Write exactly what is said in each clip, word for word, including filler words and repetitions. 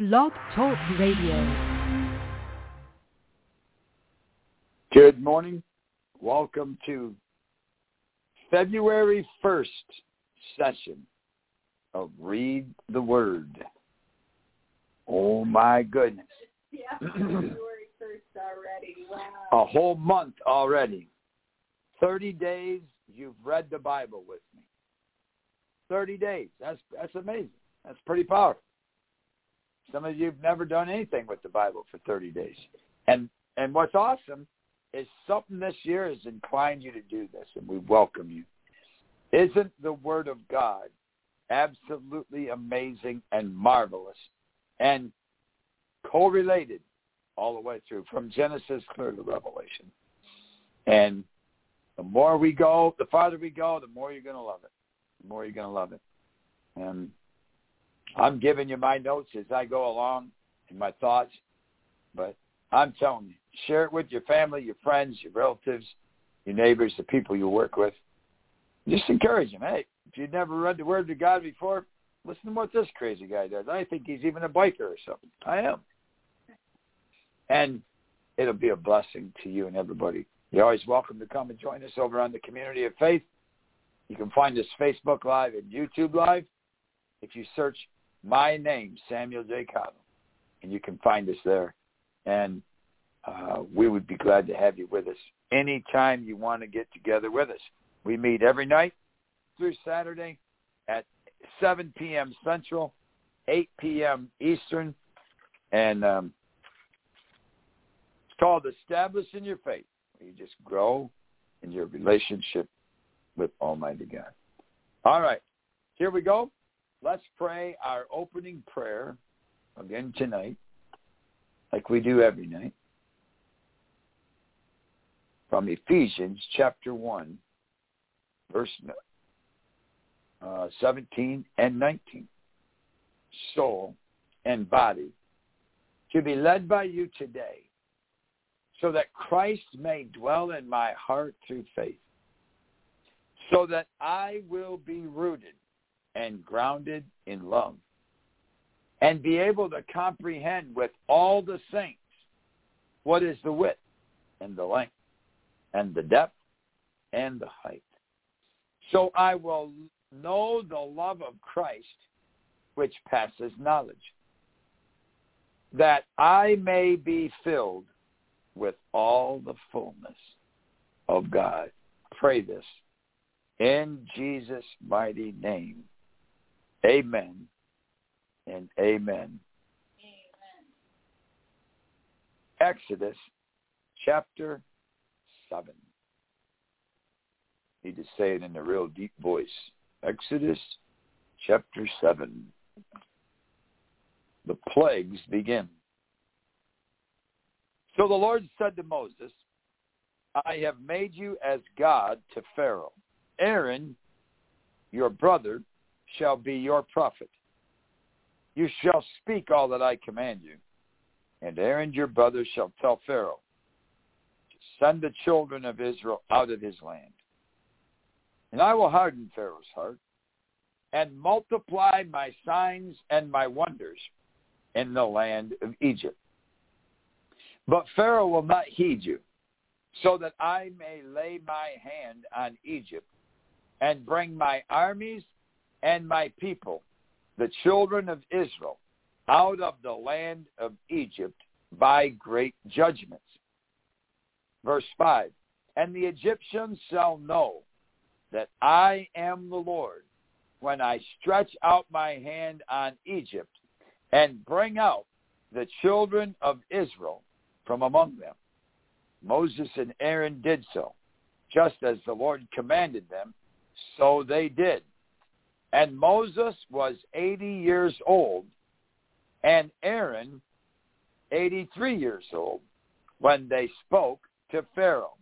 Blog Talk Radio. Good morning. Welcome to February first session of Read the Word. Oh my goodness. Yeah, February first already. Wow. A whole month already. thirty days you've read the Bible with me. thirty days. That's that's amazing. That's pretty powerful. Some of you have never done anything with the Bible for thirty days. And and what's awesome is something this year has inclined you to do this, and we welcome you. Isn't the Word of God absolutely amazing and marvelous and correlated all the way through, from Genesis clear to Revelation? And the more we go, the farther we go, the more you're going to love it. The more you're going to love it. And I'm giving you my notes as I go along and my thoughts, but I'm telling you, share it with your family, your friends, your relatives, your neighbors, the people you work with. Just encourage them. Hey, if you've never read the Word of God before, listen to what this crazy guy does. I think he's even a biker or something. I am. And it'll be a blessing to you and everybody. You're always welcome to come and join us over on the Community of Faith. You can find us Facebook Live and YouTube Live. If you search my name, Samuel J. Cottle, and you can find us there. And uh, we would be glad to have you with us anytime you want to get together with us. We meet every night through Saturday at seven p.m. Central, eight p.m. Eastern. And um, it's called Establishing Your Faith. You just grow in your relationship with Almighty God. All right, here we go. Let's pray our opening prayer again tonight, like we do every night, from Ephesians chapter one, verse uh, seventeen and nineteen. Soul and body to be led by you today, so that Christ may dwell in my heart through faith, so that I will be rooted and grounded in love, and be able to comprehend with all the saints what is the width and the length and the depth and the height, so I will know the love of Christ, which passes knowledge, that I may be filled with all the fullness of God. Pray this in Jesus' mighty name. Amen and amen. Amen. Exodus chapter seven. Need to say it in a real deep voice. Exodus chapter seven. The plagues begin. So the Lord said to Moses, I have made you as God to Pharaoh. Aaron, your brother, shall be your prophet. You shall speak all that I command you. And Aaron, your brother, shall tell Pharaoh to send the children of Israel out of his land. And I will harden Pharaoh's heart and multiply my signs and my wonders in the land of Egypt. But Pharaoh will not heed you, so that I may lay my hand on Egypt and bring my armies and my people, the children of Israel, out of the land of Egypt by great judgments. Verse five, and the Egyptians shall know that I am the Lord when I stretch out my hand on Egypt and bring out the children of Israel from among them. Moses and Aaron did so, just as the Lord commanded them, so they did. And Moses was eighty years old, and Aaron eighty-three years old, when they spoke to Pharaoh.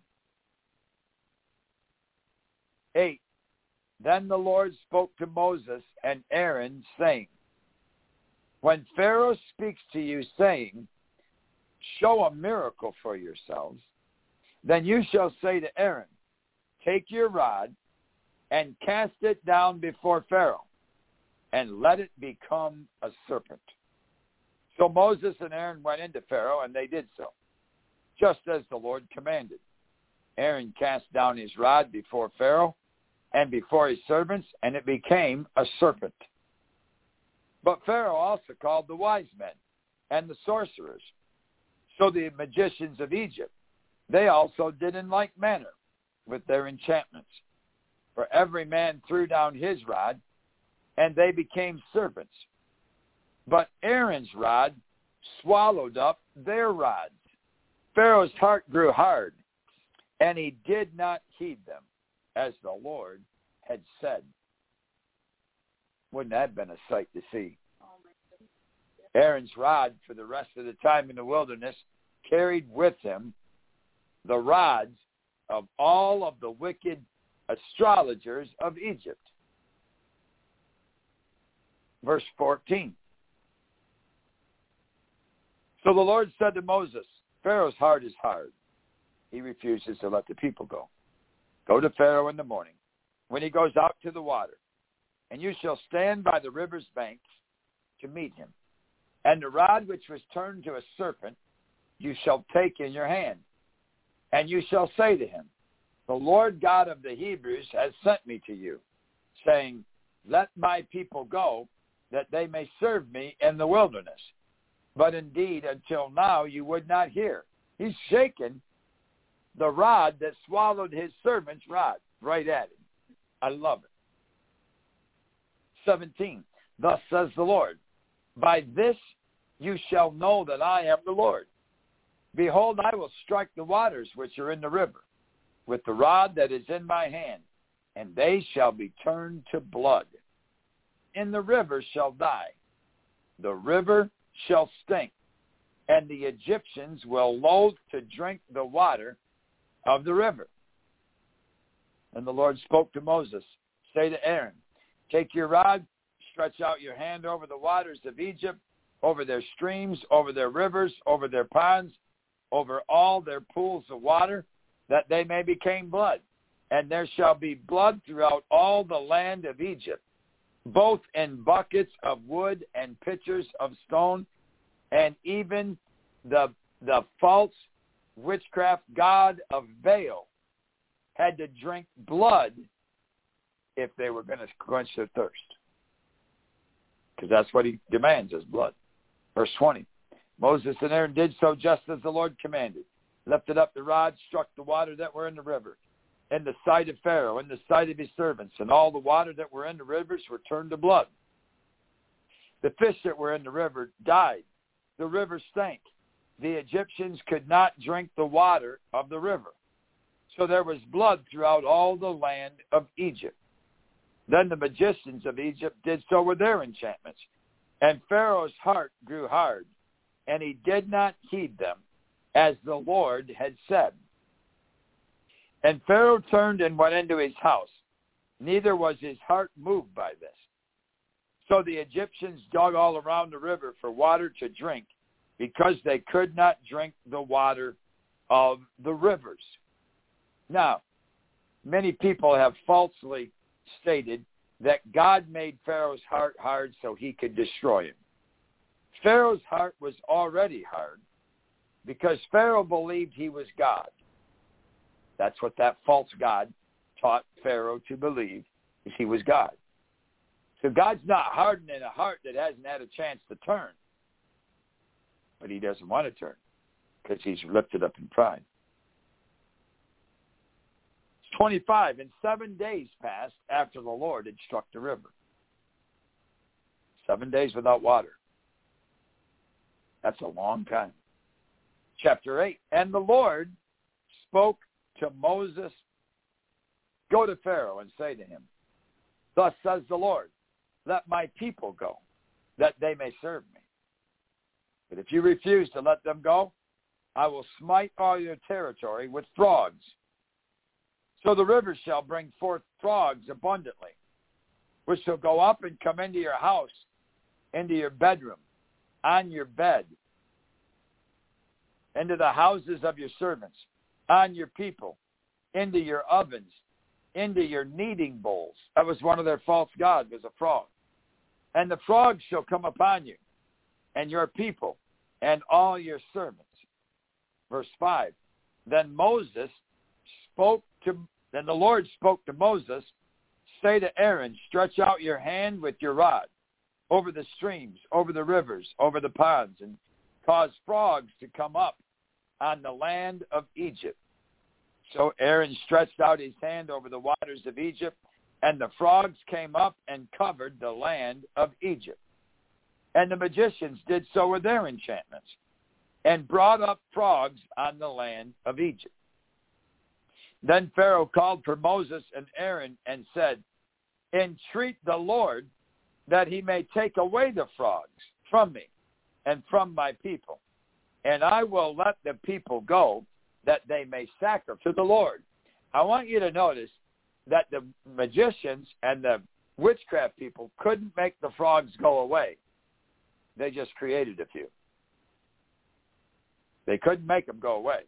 Eight. Then the Lord spoke to Moses and Aaron, saying, when Pharaoh speaks to you, saying, show a miracle for yourselves, then you shall say to Aaron, take your rod and cast it down before Pharaoh, and let it become a serpent. So Moses and Aaron went into Pharaoh, and they did so, just as the Lord commanded. Aaron cast down his rod before Pharaoh and before his servants, and it became a serpent. But Pharaoh also called the wise men and the sorcerers. So the magicians of Egypt, they also did in like manner with their enchantments. For every man threw down his rod, and they became serpents. But Aaron's rod swallowed up their rods. Pharaoh's heart grew hard, and he did not heed them, as the Lord had said. Wouldn't that have been a sight to see? Aaron's rod, for the rest of the time in the wilderness, carried with him the rods of all of the wicked astrologers of Egypt. Verse fourteen. So the Lord said to Moses, Pharaoh's heart is hard. He refuses to let the people go. Go to Pharaoh in the morning, when he goes out to the water, and you shall stand by the river's banks to meet him. And the rod which was turned to a serpent you shall take in your hand. And you shall say to him, the Lord God of the Hebrews has sent me to you, saying, let my people go, that they may serve me in the wilderness. But indeed, until now you would not hear. He's shaken the rod that swallowed his servant's rod right at him. I love it. seventeen. Thus says the Lord, by this you shall know that I am the Lord. Behold, I will strike the waters which are in the river with the rod that is in my hand, and they shall be turned to blood. And the river shall die. The river shall stink, and the Egyptians will loathe to drink the water of the river. And the Lord spoke to Moses, say to Aaron, take your rod, stretch out your hand over the waters of Egypt, over their streams, over their rivers, over their ponds, over all their pools of water, that they may become blood. And there shall be blood throughout all the land of Egypt, both in buckets of wood and pitchers of stone, and even the the false witchcraft god of Baal had to drink blood if they were going to quench their thirst. Because that's what he demands is blood. Verse twenty. Moses and Aaron did so just as the Lord commanded. Lifted up the rod, struck the water that were in the river, in the sight of Pharaoh, in the sight of his servants, and all the water that were in the rivers were turned to blood. The fish that were in the river died. The river stank. The Egyptians could not drink the water of the river. So there was blood throughout all the land of Egypt. Then the magicians of Egypt did so with their enchantments. And Pharaoh's heart grew hard, and he did not heed them, as the Lord had said. And Pharaoh turned and went into his house. Neither was his heart moved by this. So the Egyptians dug all around the river for water to drink, because they could not drink the water of the rivers. Now, many people have falsely stated that God made Pharaoh's heart hard so he could destroy him. Pharaoh's heart was already hard because Pharaoh believed he was God. That's what that false god taught Pharaoh to believe, is he was God. So God's not hardening a heart that hasn't had a chance to turn. But he doesn't want to turn because he's lifted up in pride. twenty-five, and seven days passed after the Lord had struck the river. Seven days without water. That's a long time. Chapter eight, and the Lord spoke to Moses, go to Pharaoh and say to him, thus says the Lord, let my people go, that they may serve me. But if you refuse to let them go, I will smite all your territory with frogs. So the river shall bring forth frogs abundantly, which shall go up and come into your house, into your bedroom, on your bed, into the houses of your servants, on your people, into your ovens, into your kneading bowls. That was one of their false gods, was a frog. And the frogs shall come upon you, and your people and all your servants. Verse five, then Moses spoke to, then the Lord spoke to Moses, say to Aaron, stretch out your hand with your rod over the streams, over the rivers, over the ponds, and cause frogs to come up on the land of Egypt. So Aaron stretched out his hand over the waters of Egypt, and the frogs came up and covered the land of Egypt. And the magicians did so with their enchantments, and brought up frogs on the land of Egypt. Then Pharaoh called for Moses and Aaron and said, entreat the Lord that he may take away the frogs from me and from my people, and I will let the people go that they may sacrifice to the Lord. I want you to notice that the magicians and the witchcraft people couldn't make the frogs go away. They just created a few. They couldn't make them go away.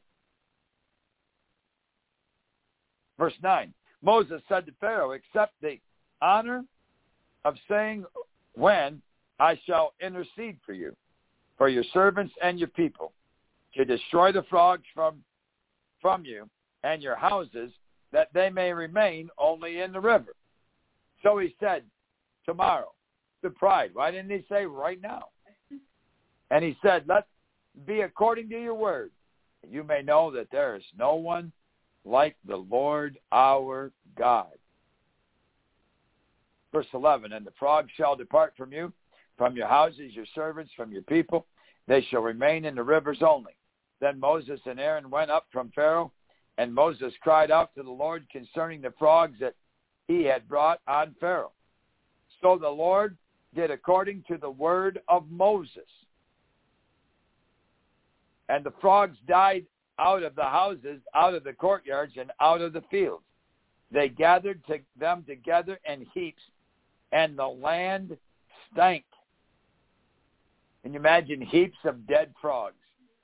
Verse nine, Moses said to Pharaoh, accept the honor of saying when I shall intercede for you, for your servants and your people, to destroy the frogs from, from you and your houses, that they may remain only in the river. So he said, tomorrow, the pride. Why didn't he say right now? And he said, let be according to your word. You may know that there is no one like the Lord our God. Verse eleven, and the frogs shall depart from you, from your houses, your servants, from your people. They shall remain in the rivers only. Then Moses and Aaron went up from Pharaoh, and Moses cried out to the Lord concerning the frogs that he had brought on Pharaoh. So the Lord did according to the word of Moses. And the frogs died out of the houses, out of the courtyards, and out of the fields. They gathered to them together in heaps, and the land stank. Can you imagine heaps of dead frogs?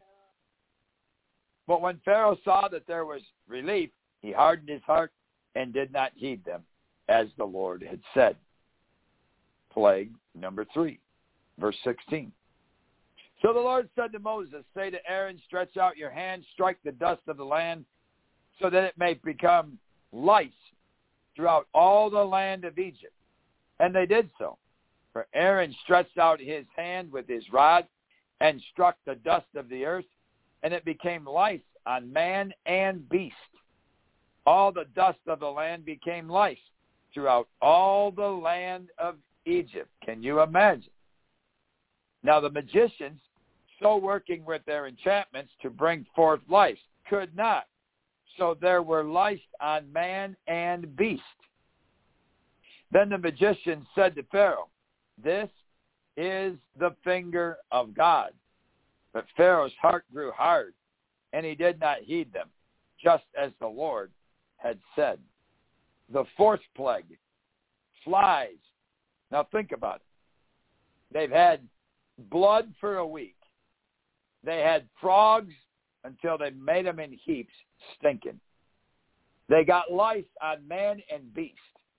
But when Pharaoh saw that there was relief, he hardened his heart and did not heed them, as the Lord had said. Plague number three, verse sixteen. So the Lord said to Moses, say to Aaron, stretch out your hand, strike the dust of the land, so that it may become lice throughout all the land of Egypt. And they did so. For Aaron stretched out his hand with his rod and struck the dust of the earth, and it became lice on man and beast. All the dust of the land became lice throughout all the land of Egypt. Can you imagine? Now the magicians, so working with their enchantments to bring forth lice, could not. So there were lice on man and beast. Then the magician said to Pharaoh, this is the finger of God. But Pharaoh's heart grew hard, and he did not heed them, just as the Lord had said. The fourth plague, flies. Now think about it. They've had blood for a week. They had frogs until they made them in heaps, stinking. They got lice on man and beast.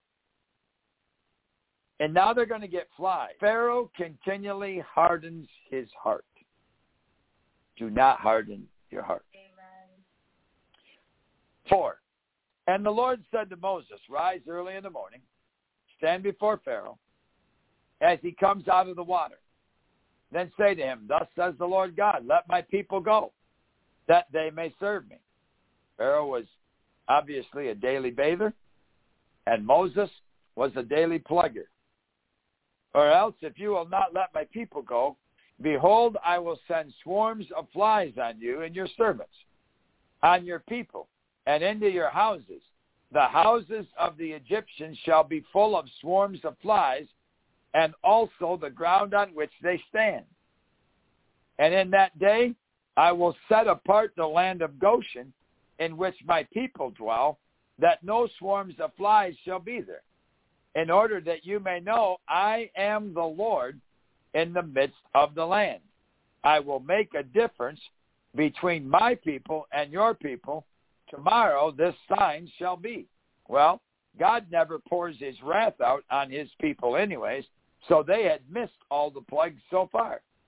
And now they're going to get flies. Pharaoh continually hardens his heart. Do not harden your heart. Amen. Four, and the Lord said to Moses, rise early in the morning, stand before Pharaoh as he comes out of the water. Then say to him, thus says the Lord God, let my people go, that they may serve me. Pharaoh was obviously a daily bather, and Moses was a daily plugger. Or else, if you will not let my people go, behold, I will send swarms of flies on you and your servants, on your people, and into your houses. The houses of the Egyptians shall be full of swarms of flies, and also the ground on which they stand. And in that day I will set apart the land of Goshen, in which my people dwell, that no swarms of flies shall be there, in order that you may know I am the Lord in the midst of the land. I will make a difference between my people and your people. Tomorrow this sign shall be. Well, God never pours his wrath out on his people anyways, so they had missed all the plagues so far.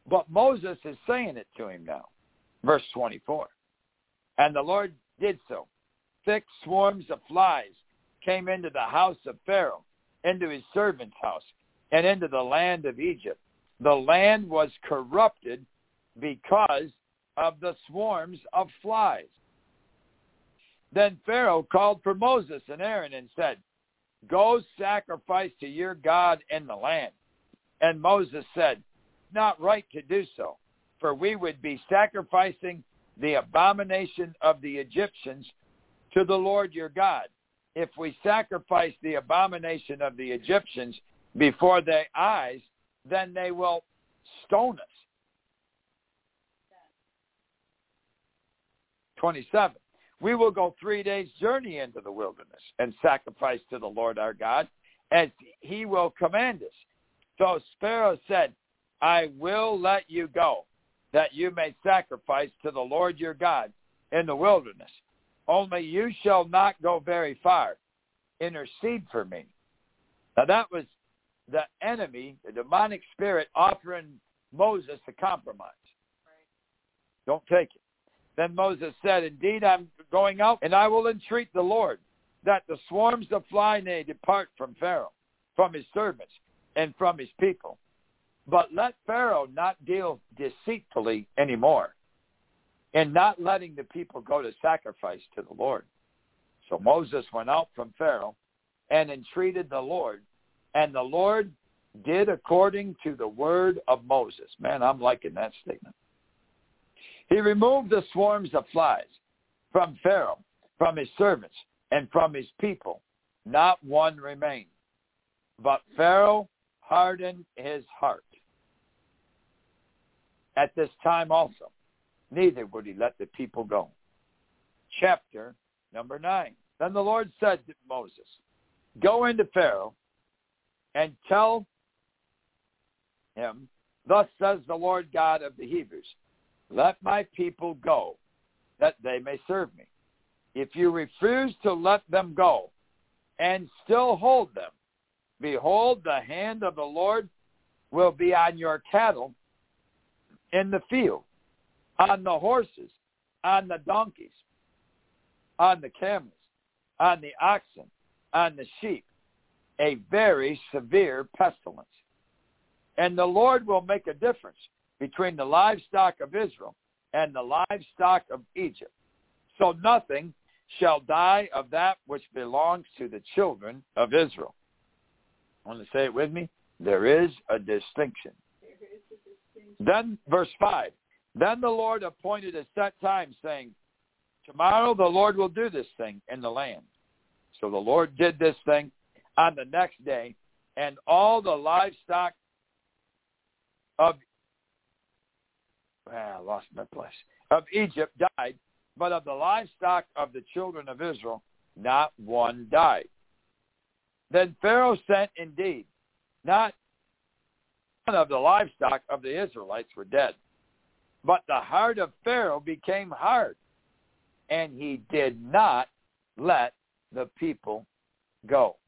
But Moses is saying it to him now. Verse twenty-four. And the Lord did so. Thick swarms of flies came into the house of Pharaoh, into his servant's house, and into the land of Egypt. The land was corrupted because of the swarms of flies. Then Pharaoh called for Moses and Aaron and said, Go sacrifice to your God in the land. And Moses said, Not right to do so, for we would be sacrificing the abomination of the Egyptians to the Lord your God. If we sacrifice the abomination of the Egyptians before their eyes, then they will stone us. twenty-seven. We will go three days' journey into the wilderness and sacrifice to the Lord our God, as he will command us. So Pharaoh said, I will let you go, that you may sacrifice to the Lord your God in the wilderness. Only you shall not go very far. Intercede for me. Now that was the enemy, the demonic spirit, offering Moses a compromise. Right. Don't take it. Then Moses said, Indeed, I'm going out, and I will entreat the Lord, that the swarms of flies may depart from Pharaoh, from his servants, and from his people. But let Pharaoh not deal deceitfully anymore, and not letting the people go to sacrifice to the Lord. So Moses went out from Pharaoh and entreated the Lord, and the Lord did according to the word of Moses. Man, I'm liking that statement. He removed the swarms of flies from Pharaoh, from his servants, and from his people. Not one remained. But Pharaoh hardened his heart. At this time also, neither would he let the people go. Chapter number nine. Then the Lord said to Moses, Go into Pharaoh and tell him, Thus says the Lord God of the Hebrews, Let my people go, that they may serve me. If you refuse to let them go and still hold them, behold, the hand of the Lord will be on your cattle in the field, on the horses, on the donkeys, on the camels, on the oxen, on the sheep, a very severe pestilence. And the Lord will make a difference between the livestock of Israel and the livestock of Egypt. So nothing shall die of that which belongs to the children of Israel. Want to say it with me? There is a distinction. There is a distinction. Then, verse five, Then the Lord appointed a set time, saying, Tomorrow the Lord will do this thing in the land. So the Lord did this thing on the next day, and all the livestock of well, I lost my place, of Egypt died, but of the livestock of the children of Israel, not one died. Then Pharaoh sent indeed, not one of the livestock of the Israelites were dead, but the heart of Pharaoh became hard, and he did not let the people go.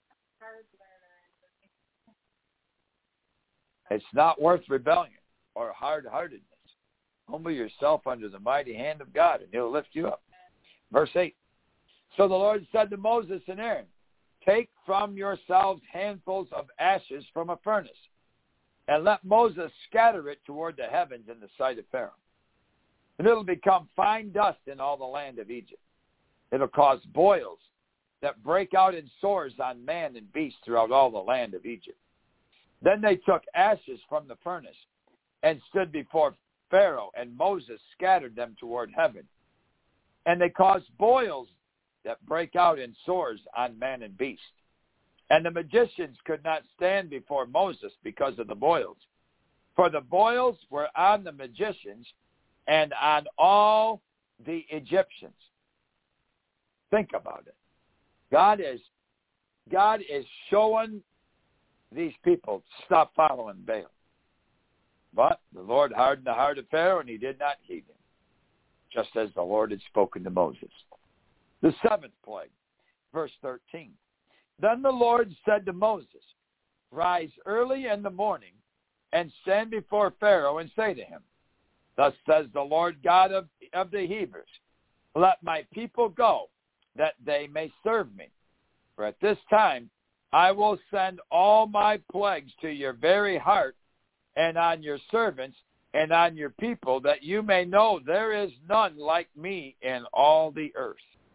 It's not worth rebellion or hard-heartedness. Humble yourself under the mighty hand of God, and he'll lift you up. Verse eight. So the Lord said to Moses and Aaron, Take from yourselves handfuls of ashes from a furnace, and let Moses scatter it toward the heavens in the sight of Pharaoh. And it'll become fine dust in all the land of Egypt. It'll cause boils that break out in sores on man and beast throughout all the land of Egypt. Then they took ashes from the furnace and stood before Pharaoh, and Moses scattered them toward heaven. And they caused boils that break out in sores on man and beast. And the magicians could not stand before Moses because of the boils. For the boils were on the magicians and on all the Egyptians. Think about it. God is, God is showing these people stop following Baal. But the Lord hardened the heart of Pharaoh, and he did not heed him, just as the Lord had spoken to Moses. The seventh plague, verse thirteen. Then the Lord said to Moses, Rise early in the morning and stand before Pharaoh and say to him, thus says the Lord God of, of the Hebrews, let my people go, that they may serve me. For at this time I will send all my plagues to your very heart and on your servants and on your people, that you may know there is none like me in all the earth.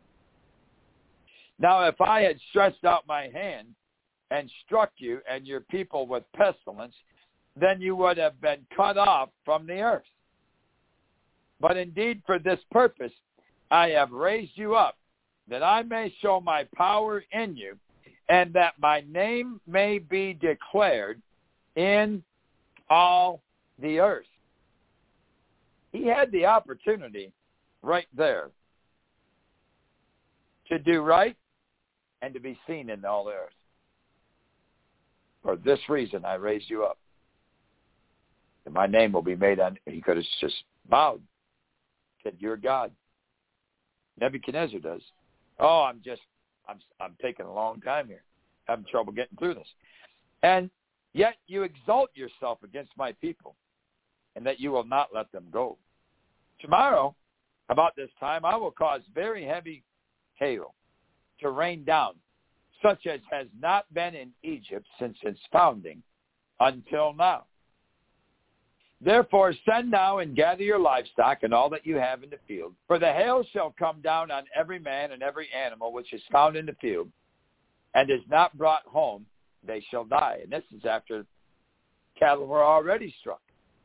Now if I had stretched out my hand and struck you and your people with pestilence, then you would have been cut off from the earth. But indeed for this purpose I have raised you up, that I may show my power in you, and that my name may be declared in all the earth. He had the opportunity right there to do right and to be seen in all the earth. For this reason I raised you up, that my name will be made on. He could have just bowed, said, you're God. Nebuchadnezzar does. Oh, I'm just, I'm, I'm taking a long time here. Having trouble getting through this. And yet you exalt yourself against my people, and that you will not let them go. Tomorrow, about this time, I will cause very heavy hail to rain down, such as has not been in Egypt since its founding until now. Therefore send now and gather your livestock and all that you have in the field. For the hail shall come down on every man and every animal which is found in the field, and is not brought home, they shall die. And this is after cattle were already struck.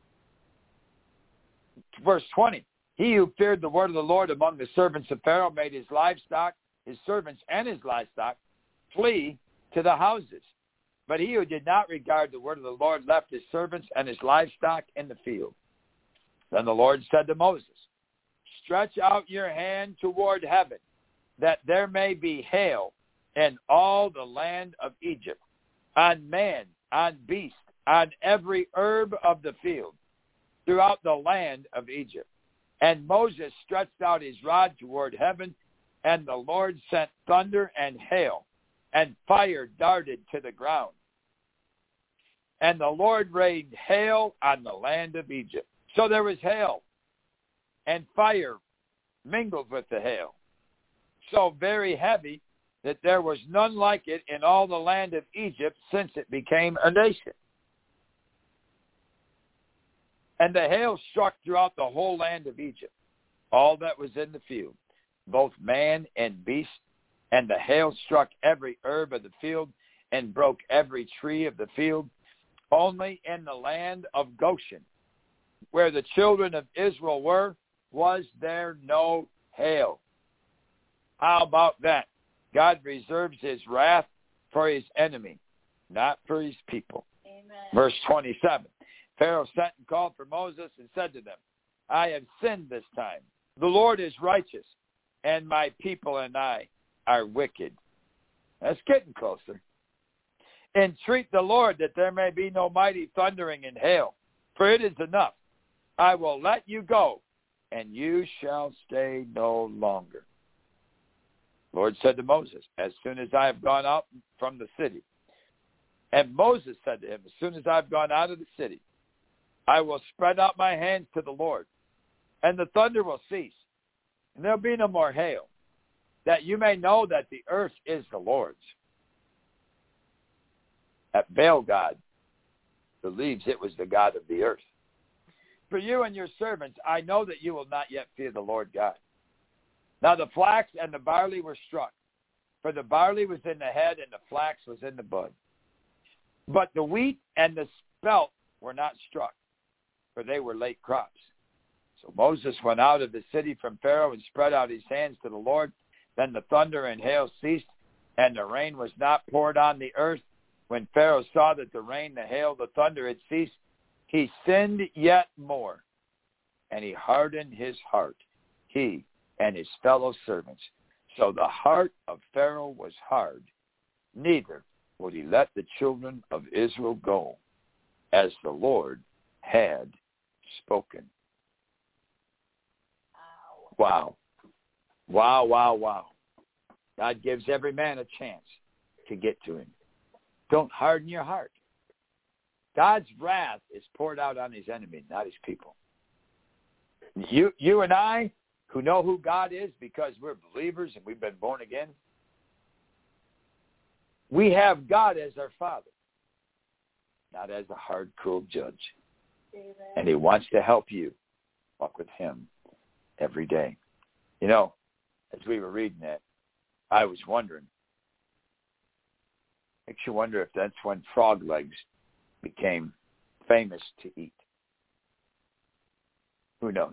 Verse twenty, he who feared the word of the Lord among the servants of Pharaoh made his livestock, his servants and his livestock, flee to the houses. But he who did not regard the word of the Lord left his servants and his livestock in the field. Then the Lord said to Moses, stretch out your hand toward heaven, that there may be hail in all the land of Egypt, on man, on beast, on every herb of the field, throughout the land of Egypt. And Moses stretched out his rod toward heaven, and the Lord sent thunder and hail, and fire darted to the ground. And the Lord rained hail on the land of Egypt. So there was hail, and fire mingled with the hail, so very heavy that there was none like it in all the land of Egypt since it became a nation. And the hail struck throughout the whole land of Egypt, all that was in the field, both man and beast. And the hail struck every herb of the field and broke every tree of the field. Only in the land of Goshen, where the children of Israel were, was there no hail. How about that? God reserves his wrath for his enemy, not for his people. Amen. Verse twenty-seven, Pharaoh sent and called for Moses and said to them, I have sinned this time. The Lord is righteous, and my people and I are wicked. That's getting closer. Entreat the Lord that there may be no mighty thundering and hail, for it is enough. I will let you go, and you shall stay no longer. The Lord said to Moses, as soon as I have gone out from the city. And Moses said to him, as soon as I have gone out of the city, I will spread out my hands to the Lord, and the thunder will cease, and there will be no more hail, that you may know that the earth is the Lord's. At Baal God believes it was the God of the earth. For you and your servants, I know that you will not yet fear the Lord God. Now the flax and the barley were struck, for the barley was in the head and the flax was in the bud. But the wheat and the spelt were not struck, for they were late crops. So Moses went out of the city from Pharaoh and spread out his hands to the Lord. Then the thunder and hail ceased, and the rain was not poured on the earth. When Pharaoh saw that the rain, the hail, the thunder had ceased, he sinned yet more, and he hardened his heart, he and his fellow servants. So the heart of Pharaoh was hard, neither would he let the children of Israel go, as the Lord had spoken. Wow. Wow, wow, wow. God gives every man a chance to get to him. Don't harden your heart. God's wrath is poured out on his enemy, not his people. You, you and I, who know who God is because we're believers and we've been born again, we have God as our Father, not as a hard, cruel judge. Amen. And he wants to help you walk with him every day. You know, as we were reading that, I was wondering, makes you wonder if that's when frog legs became famous to eat. Who knows?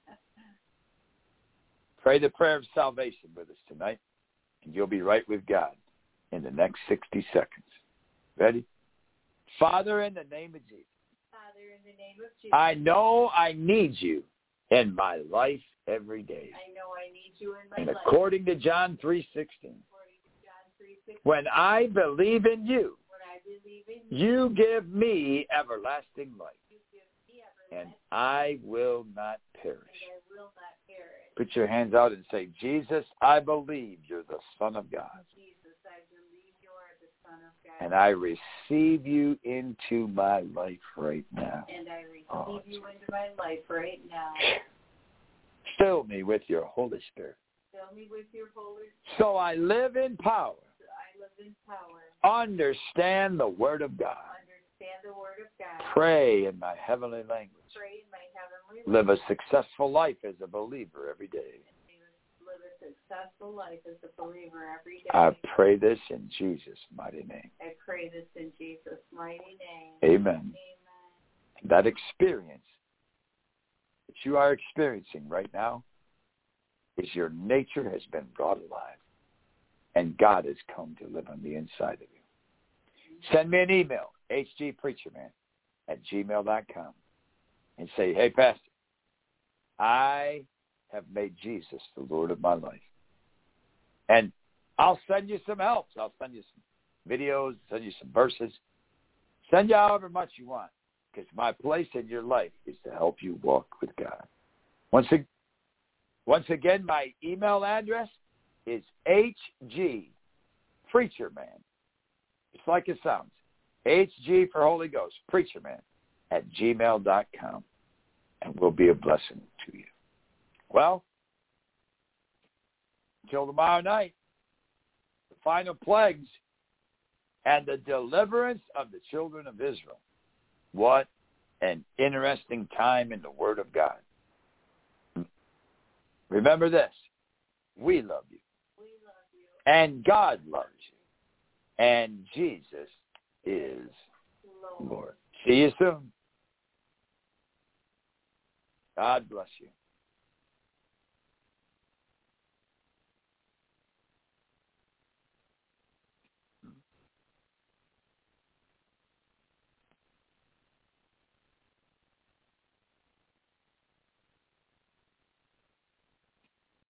Pray the prayer of salvation with us tonight, and you'll be right with God in the next sixty seconds. Ready? Father, in the name of Jesus, Father, in the name of Jesus, I know I need you in my life every day. I know I need you in my And life. according to John three sixteen, According to John three sixteen, when I believe in you, when I believe in you, you give me everlasting life, you give me and everlasting I will not perish. and I will not perish. Put your hands out and say, Jesus, I believe you're the Son of God, Jesus, I believe you are the Son of God. and I receive you into my life right now. And I receive Oh, you into my life right now. Fill me with your Holy Spirit, Fill me with your Holy Spirit. so I live in power, So I live in power. understand the Word of God, Understand the Word of God. pray in my heavenly language, Pray in my heavenly live a language. successful life as a believer every day. Live a successful life as a believer every day. I pray this in Jesus' mighty name. I pray this in Jesus' mighty name. Amen. Amen. That experience that you are experiencing right now is your nature has been brought alive, and God has come to live on the inside of you. Send me an email, h g preacher man at gmail dot com, and say, hey, Pastor, I have made Jesus the Lord of my life. And I'll send you some helps. I'll send you some videos, send you some verses. Send you however much you want, because my place in your life is to help you walk with God. Once, ag- once again, my email address is h g preacher man. It's like it sounds. H G for Holy Ghost, preacher man at gmail dot com. And we'll be a blessing to you. Well, until tomorrow night, the final plagues and the deliverance of the children of Israel. What an interesting time in the Word of God. Remember this. We love you. We love you. And God loves you. And Jesus is Lord. Lord. See you soon. God bless you.